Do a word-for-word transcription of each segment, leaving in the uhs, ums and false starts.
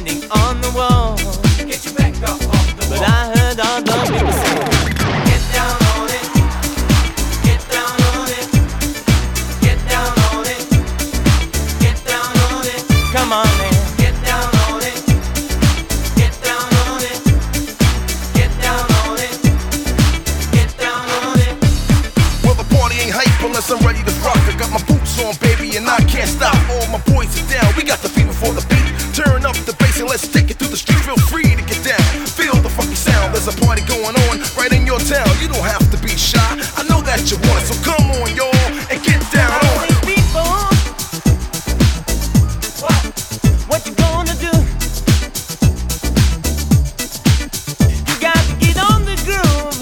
standing on the wall. Get your back up off the wall. But I heard all the people say, Get down on it. Get down on it. Get down on it. Get down on it. come on man. Get down on it. Get down on it. Get down on it. Get down on it. Well, the party ain't hype unless I'm ready to rock. I got my boots on, baby, and I can't stop. All my boys are down. We got the fever for the beat. Turn up the bass and let's take it through the street. Feel free to get down. Feel the funky sound. There's a party going on right in your town. You don't have to be shy. I know that you want it, so come on, y'all, and get down I on say, it. people, what, what you gonna do? You got to get on the groove.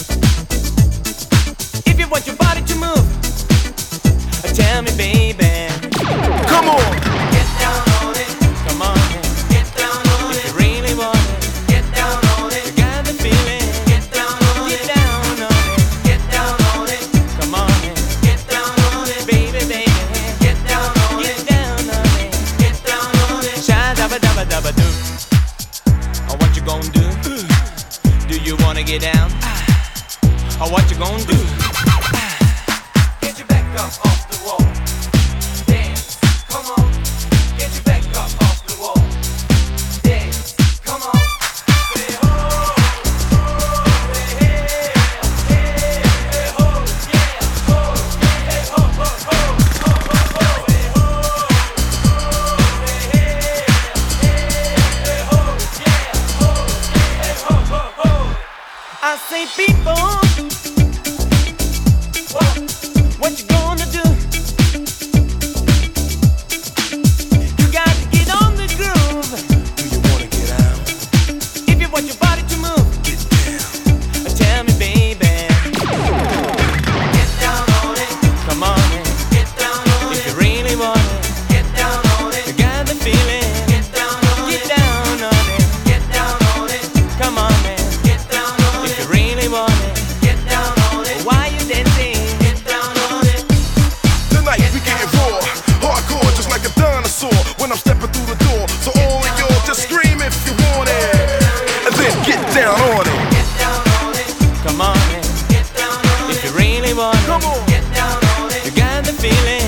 If you want your body to move, tell me, baby. Come on. Get down on it. Come on, Get down on if it. you really want it. Get down on You it. got the feeling. Get down on Get it. down on it. Get down on it. Come on, Get down on it. baby, baby. Get down on Get it. down on it. Get down on it. Sha dabba dabba dabba do. Oh, what you gonna do? Do you wanna get down? Oh, what you gonna do? Get your back up off the wall. Dance, come on. Get your back up off the wall. Dance, come on. Say ho, ho, say hey, hey, hey ho, yeah, ho, hey ho, ho, ho, ho, ho, ho. Say ho, ho, say hey, hey, hey ho, yeah, ho, hey ho, ho, ho. I say, people, What? what you gonna do? You got to get on the groove. Do you wanna get out? If you want your body to move, Get down. tell me, baby. Get down on it. Come on, Get down on if you it. really want it. Get down on You it. got the feeling. Get down on Get it. down on it. Get down on it. Come on, man. Get down on If you it. really want it. Get down on it. Why you dancing? Get down on it. Tonight we getting raw, hardcore, just like a dinosaur. When I'm stepping through the door, so all of y'all just scream if you want it, and then get down on it. Get down on it. Come on, man. Get down on If it. you really want it. Come on. Get down on it. You got the feeling.